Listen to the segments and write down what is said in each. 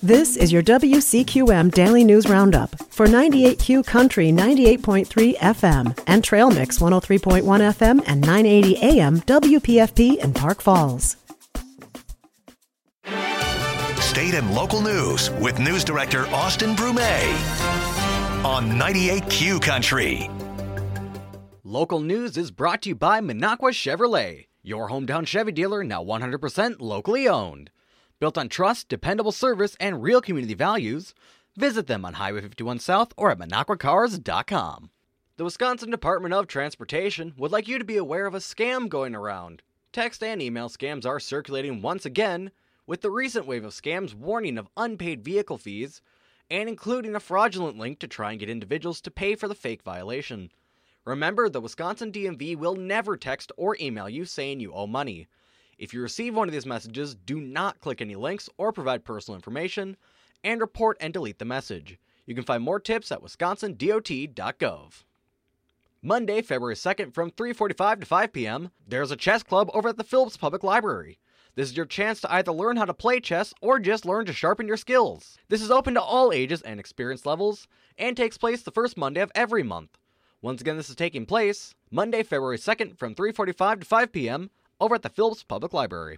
This is your WCQM Daily News Roundup for 98Q Country 98.3 FM and Trail Mix 103.1 FM and 980 AM WPFP in Park Falls. State and local news with News Director Austin Brumet on 98Q Country. Local news is brought to you by Minocqua Chevrolet, your hometown Chevy dealer, now 100% locally owned. Built on trust, dependable service, and real community values, visit them on Highway 51 South or at MinocquaCars.com. The Wisconsin Department of Transportation would like you to be aware of a scam going around. Text and email scams are circulating once again, with the recent wave of scams warning of unpaid vehicle fees and including a fraudulent link to try and get individuals to pay for the fake violation. Remember, the Wisconsin DMV will never text or email you saying you owe money. If you receive one of these messages, do not click any links or provide personal information, and report and delete the message. You can find more tips at wisconsindot.gov. Monday, February 2nd from 3:45 to 5 p.m., there's a chess club over at the Phillips Public Library. This is your chance to either learn how to play chess or just learn to sharpen your skills. This is open to all ages and experience levels, and takes place the first Monday of every month. Once again, this is taking place Monday, February 2nd from 3:45 to 5 p.m., over at the Phillips Public Library.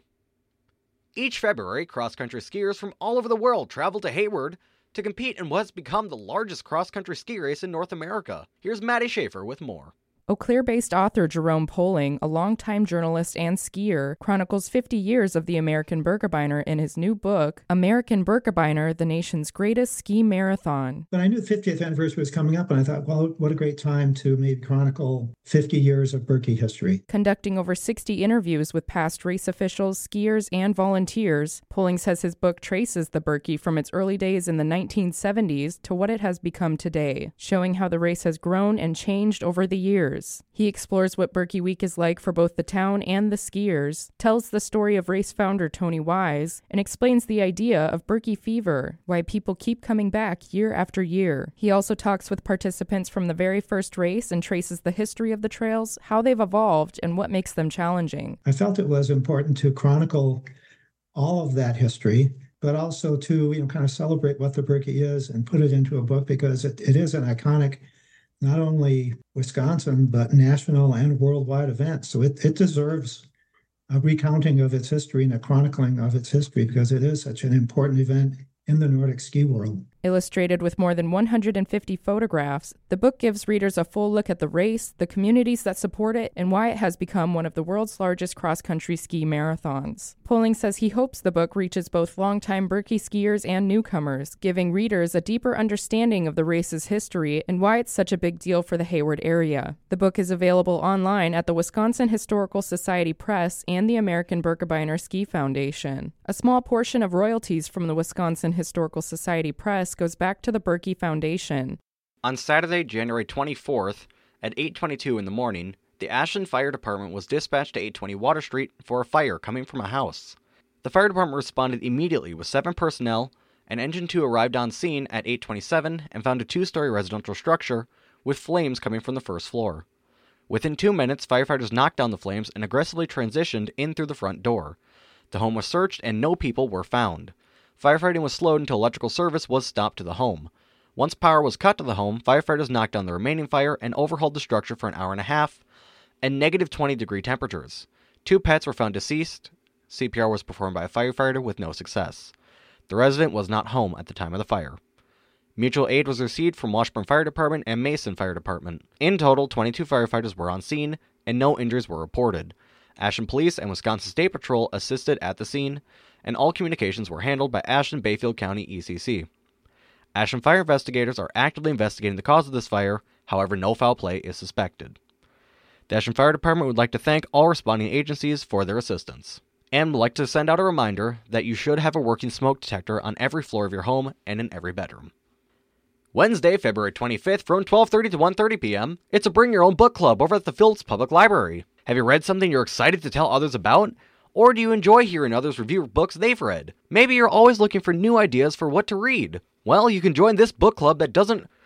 Each February, cross-country skiers from all over the world travel to Hayward to compete in what's become the largest cross-country ski race in North America. Here's Maddie Schaefer with more. Eau Claire-based author Jerome Poling, a longtime journalist and skier, chronicles 50 years of the American Birkebeiner in his new book, American Birkebeiner, the Nation's Greatest Ski Marathon. But I knew the 50th anniversary was coming up, and I thought, well, what a great time to maybe chronicle 50 years of Birkie history. Conducting over 60 interviews with past race officials, skiers, and volunteers, Poling says his book traces the Birkie from its early days in the 1970s to what it has become today, showing how the race has grown and changed over the years. He explores what Birkie Week is like for both the town and the skiers, tells the story of race founder Tony Wise, and explains the idea of Birkie fever, why people keep coming back year after year. He also talks with participants from the very first race and traces the history of the trails, how they've evolved, and what makes them challenging. I felt it was important to chronicle all of that history, but also to kind of celebrate what the Birkie is and put it into a book, because it is an iconic, not only Wisconsin, but national and worldwide event. So it deserves a recounting of its history and a chronicling of its history, because it is such an important event in the Nordic ski world. Illustrated with more than 150 photographs, the book gives readers a full look at the race, the communities that support it, and why it has become one of the world's largest cross-country ski marathons. Poling says he hopes the book reaches both longtime Birkie skiers and newcomers, giving readers a deeper understanding of the race's history and why it's such a big deal for the Hayward area. The book is available online at the Wisconsin Historical Society Press and the American Birkebeiner Ski Foundation. A small portion of royalties from the Wisconsin Historical Society Press goes back to the Birkie Foundation. On Saturday, January 24th, at 8:22 in the morning, the Ashland Fire Department was dispatched to 820 Water Street for a fire coming from a house. The fire department responded immediately with 7 personnel, and Engine 2 arrived on scene at 8:27 and found a 2-story residential structure with flames coming from the first floor. Within 2 minutes, firefighters knocked down the flames and aggressively transitioned in through the front door. The home was searched and no people were found. Firefighting was slowed until electrical service was stopped to the home. Once power was cut to the home, firefighters knocked down the remaining fire and overhauled the structure for an hour and a half at negative 20-degree temperatures. 2 pets were found deceased. CPR was performed by a firefighter with no success. The resident was not home at the time of the fire. Mutual aid was received from Washburn Fire Department and Mason Fire Department. In total, 22 firefighters were on scene, and no injuries were reported. Ashland Police and Wisconsin State Patrol assisted at the scene, and all communications were handled by Ashland-Bayfield County ECC. Ashland fire investigators are actively investigating the cause of this fire, however no foul play is suspected. The Ashland Fire Department would like to thank all responding agencies for their assistance, and would like to send out a reminder that you should have a working smoke detector on every floor of your home and in every bedroom. Wednesday, February 25th from 12:30 to 1:30 p.m., it's a Bring Your Own Book Club over at the Phillips Public Library. Have you read something you're excited to tell others about? Or do you enjoy hearing others review books they've read? Maybe you're always looking for new ideas for what to read. Well, you can join this book club that doesn't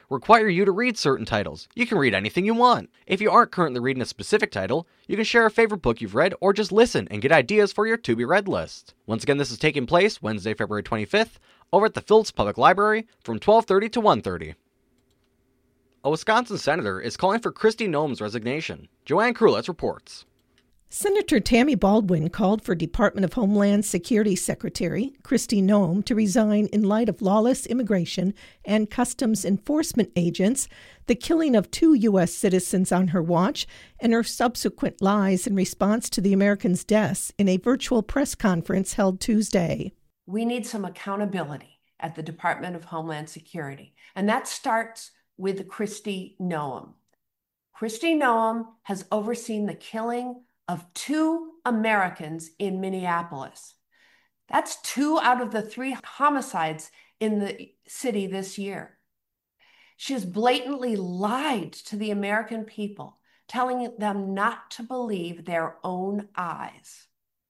require you to read certain titles. You can read anything you want. If you aren't currently reading a specific title, you can share a favorite book you've read or just listen and get ideas for your to-be-read list. Once again, this is taking place Wednesday, February 25th, over at the Phillips Public Library from 12:30 to 1:30. A Wisconsin senator is calling for Kristi Noem's resignation. Joanne Krulitz reports. Senator Tammy Baldwin called for Department of Homeland Security Secretary Kristi Noem to resign in light of lawless immigration and customs enforcement agents, the killing of 2 U.S. citizens on her watch, and her subsequent lies in response to the Americans' deaths in a virtual press conference held Tuesday. We need some accountability at the Department of Homeland Security, and that starts with Kristi Noem. Kristi Noem has overseen the killing of 2 Americans in Minneapolis. That's 2 out of the 3 homicides in the city this year. She has blatantly lied to the American people, telling them not to believe their own eyes.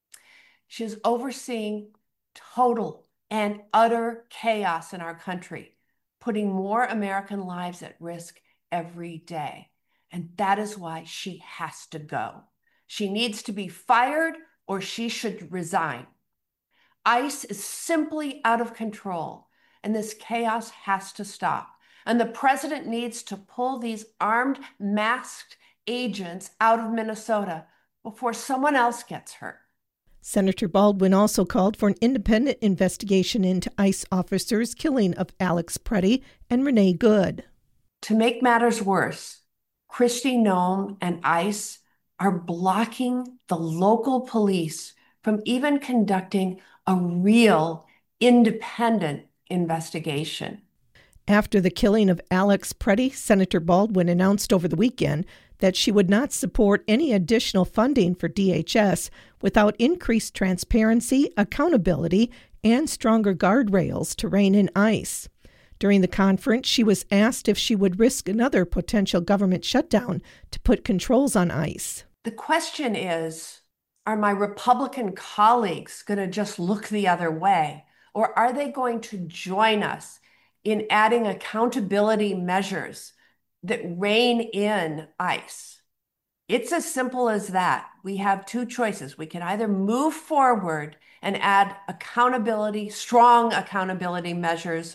She is overseeing total and utter chaos in our country, putting more American lives at risk every day. And that is why she has to go. She needs to be fired or she should resign. ICE is simply out of control, and this chaos has to stop. And the president needs to pull these armed, masked agents out of Minnesota before someone else gets hurt. Senator Baldwin also called for an independent investigation into ICE officers' killing of Alex Preddy and Renee Good. To make matters worse, Kristi Noem and ICE are blocking the local police from even conducting a real independent investigation. After the killing of Alex Preddy, Senator Baldwin announced over the weekend that she would not support any additional funding for DHS without increased transparency, accountability, and stronger guardrails to rein in ICE. During the conference, she was asked if she would risk another potential government shutdown to put controls on ICE. The question is, are my Republican colleagues going to just look the other way? Or are they going to join us in adding accountability measures that rein in ICE? It's as simple as that. We have 2 choices. We can either move forward and add accountability, strong accountability measures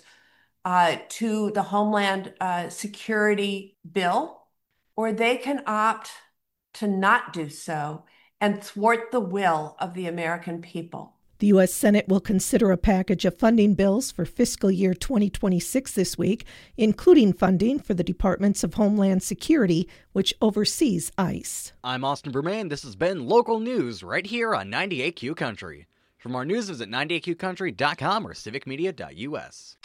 to the Homeland Security bill, or they can opt to not do so and thwart the will of the American people. The U.S. Senate will consider a package of funding bills for fiscal year 2026 this week, including funding for the Departments of Homeland Security, which oversees ICE. I'm Austin Brumet, and this has been Local News right here on 98Q Country. For more news, visit 98QCountry.com or civicmedia.us.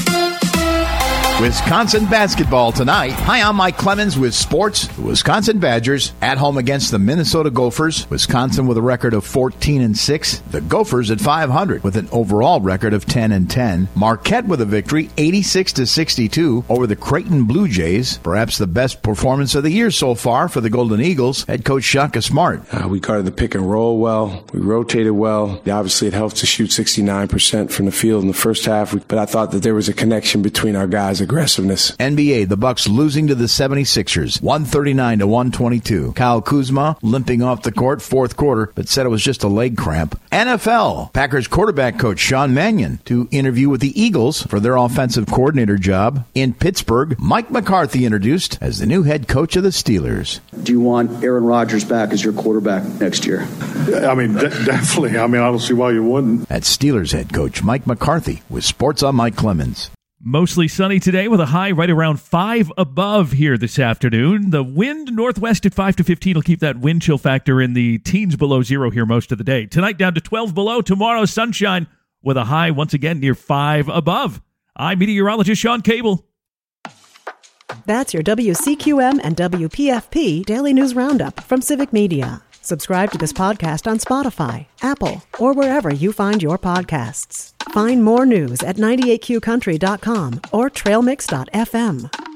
Wisconsin basketball tonight. Hi, I'm Mike Clemens with sports. The Wisconsin Badgers at home against the Minnesota Gophers. Wisconsin with a record of 14-6. The Gophers at 500 with an overall record of 10-10. Marquette with a victory, 86-62 over the Creighton Blue Jays. Perhaps the best performance of the year so far for the Golden Eagles. Head coach Shaka Smart. We guarded the pick and roll well. We rotated well. Obviously, it helps to shoot 69% from the field in the first half. But I thought that there was a connection between our guys' aggressiveness. NBA, the Bucks losing to the 76ers, 139-122. Kyle Kuzma limping off the court fourth quarter, but said it was just a leg cramp. NFL, Packers quarterback coach Sean Mannion to interview with the Eagles for their offensive coordinator job. In Pittsburgh, Mike McCarthy introduced as the new head coach of the Steelers. Do you want Aaron Rodgers back as your quarterback next year? I mean, definitely. I mean, I don't see why you wouldn't. That's Steelers head coach Mike McCarthy with Sports on Mike Clemens. Mostly sunny today with a high right around 5 above here this afternoon. The wind northwest at 5 to 15 will keep that wind chill factor in the teens below 0 here most of the day. Tonight down to 12 below. Tomorrow sunshine with a high once again near 5 above. I'm meteorologist Sean Cable. That's your WCQM and WPFP Daily News Roundup from Civic Media. Subscribe to this podcast on Spotify, Apple, or wherever you find your podcasts. Find more news at 98QCountry.com or trailmix.fm.